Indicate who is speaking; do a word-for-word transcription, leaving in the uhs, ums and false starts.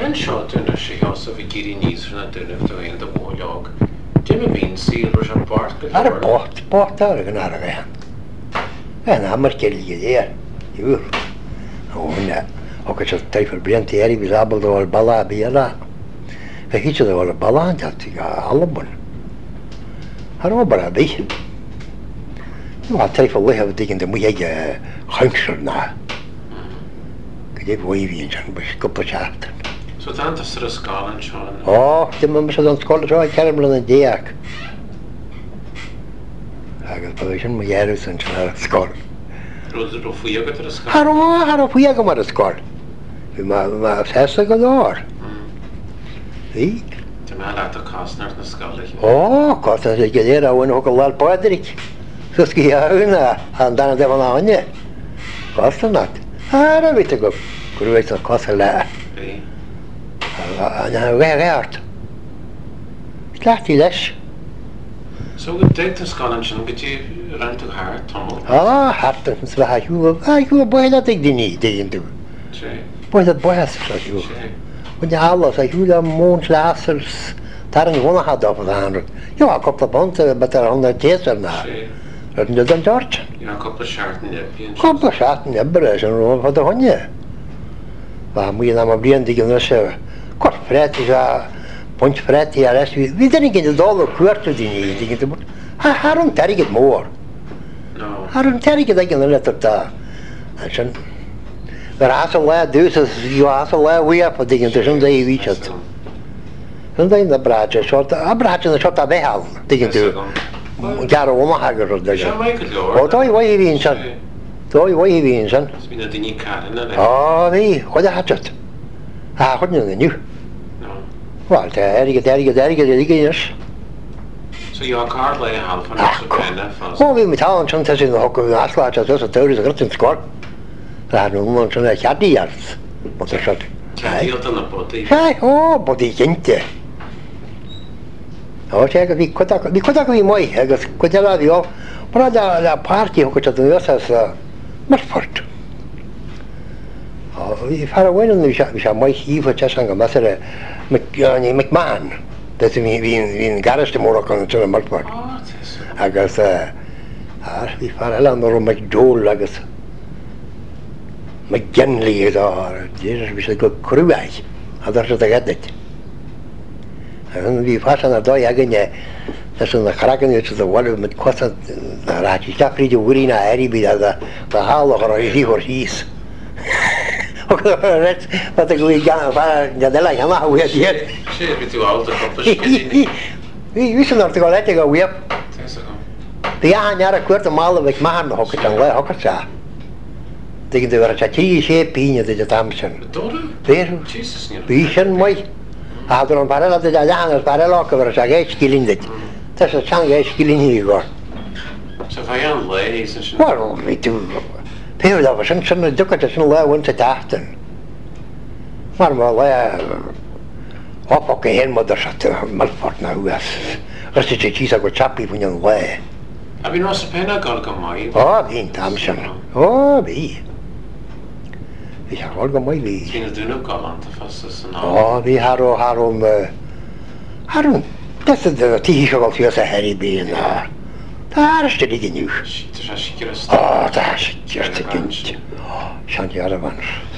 Speaker 1: An seo duna sé hosa bhí géirí níos na duine do aon do bhóileog. Dim a bhín síl ro an bart go
Speaker 2: Ar y bort, bort ar yn ar y fe. Yn amr geli i ddeir, yw'r. O hwnna, o gyda taif o'r briant i eri bydd abod o'r bala a byd yna. Fe hyd oedd o'r bala yn dalt i gael alabon. Ar o bara bi. Yw a taif o'r lehaf dig yn dymwy ag changsr na. Gyda fwy fi yn sian, bwys gwbl siartan.
Speaker 1: So dan tas yr ysgol yn Sean?
Speaker 2: O, dim yn mysod o'n sgol tro i cael ymlaen yn deag. Ac oedd byddai sy'n mwy erws yn sian ar ysgol.
Speaker 1: Roedd yr fwyog gyda'r ysgol?
Speaker 2: Har o, har o fwyag am ar ysgol. Fi ma, ma sesag oedd o'r. Fi?
Speaker 1: Dim a lad o Cosnar yn ysgol eich?
Speaker 2: O, Cosnar sy'n gyda'r awen o gylal Bodric. So sgi awn a, a dan y defon a hwnna. Cosnar nad. Har o fit o gwb. Gwrwyd o Cosnar le.
Speaker 1: Fi?
Speaker 2: Yna we reart. Slach i leis.
Speaker 1: So gyda deg ysgol yn Sean, gyda rhaid o'ch har, tomol?
Speaker 2: O, hartan, sy'n fath a hw, a hw boed a dig dini, dig yn dwi.
Speaker 1: Tre?
Speaker 2: Boed a boed a sy'n hw.
Speaker 1: Tre?
Speaker 2: Wna alos, a hw da mwyn slasers, tar yn hwnna had off o dda. Jo, a copla bont, bet ar hwnna tesar na.
Speaker 1: Tre?
Speaker 2: Rydyn nhw'n dyn George.
Speaker 1: I'n a copla siart yn nebyn?
Speaker 2: Copla siart yn nebyn, sy'n rhywun fod o hwnna. Fa mwy yn am a brian dig yn ysaf. Cwrt ffreti, sa pwynt ffreti ar es. Fi dyn ni'n gyda dol o cwrt o dini, dig yn dwi. Harwn terigyd môr.
Speaker 1: No.
Speaker 2: Harwn terigyd ag yn ylwyd o'r da. Sy'n... Fy'r asol le, dwi'n yw asol le wyaf o dig yn dwi, sy'n dweud i fi siad. Sy'n dweud na bradja, a bradja na siot a behal, dig yn dwi. Gar o oma hagar o'r dweud.
Speaker 1: Sian Michael Lord?
Speaker 2: O, doi fwy i fi'n sy'n. Doi fwy i fi'n sy'n.
Speaker 1: Sbyn a dyn i car yna le?
Speaker 2: O, fi, chwyd a hadjad. A, chwyd nhw'n ynyw.
Speaker 1: No.
Speaker 2: Wel, te erigyd, erigyd, erigyd, erigyd ynys.
Speaker 1: So yw a car le half yn ys o penna ffos?
Speaker 2: O, fi mi tal yn sy'n tesyn o hogw yn aslad, a dros o dywrys o gyrtyn sgwar. Ra nhw'n yn sy'n e chadi arth. Bod o'r sydd.
Speaker 1: Cadi o dyna bodi?
Speaker 2: Sai, o, bod i gyntio. O, te, fi cwdag, fi cwdag fi mwy, agos cwdag fi o. Brad a parti o gwtad yn ysas Marford. O, fi fara wen yn fi sa mwy hif o tesang am asar e McMahon. Dys fi'n garas dim o'r o'n sy'n Marford.
Speaker 1: O, tes.
Speaker 2: Agos, ar, fi fara lan o'r McDowell agos McGinley ydw o'r, dys fi sy'n gwybod crwau. A dros ydw edrych. Fi fara na doi ag yna, dys yn y charagan yw sydd o walw mynd cwasad na rhaid i stafryd yw wyri na eri byd a da hal o'ch o'r i o'r hys. O gyda'r ret, fath o gwy gan fara gadela i hama wyad i'r.
Speaker 1: Se, fi ti weld y copla sgydini?
Speaker 2: Fi sy'n o'r tygol etig o wyab.
Speaker 1: Tes o gom.
Speaker 2: Di ahan ar y cwrt o mal o fec mahan o hocet ang le hocet sa. Di gyda fyr a ti i se pyn o dyd o damsen.
Speaker 1: Dora?
Speaker 2: Fer,
Speaker 1: Jesus, nid.
Speaker 2: fi sy'n mwy. A dyn nhw'n parel o dyd a dahan o'r parel o cyfer a geis gilyn dyd. Tas o chan geis gilyn i gor.
Speaker 1: So fai an le, sy'n sy'n...
Speaker 2: Wel, fi dwi'n... Pwyr da, sy'n sy'n dwgad sy'n le wynt y dachten. Mae'r mae le... Op o'r hen mod o'r sat Marford na hwys. Ys ti ti sa gwa chapi fwy'n yn le.
Speaker 1: A fi'n os y penna gol gymai?
Speaker 2: O, fi'n damsen. O, fi. Fi sa gol gymai fi.
Speaker 1: Fi'n y dyn o golant y ffosys yn
Speaker 2: O, fi haro, haro, haro, das is de tisha gol fios a heri bi na. Daar is de ding nu.
Speaker 1: Shit, er is a sicr ystod.
Speaker 2: O, daar is het gynt. Sian i ar y fan.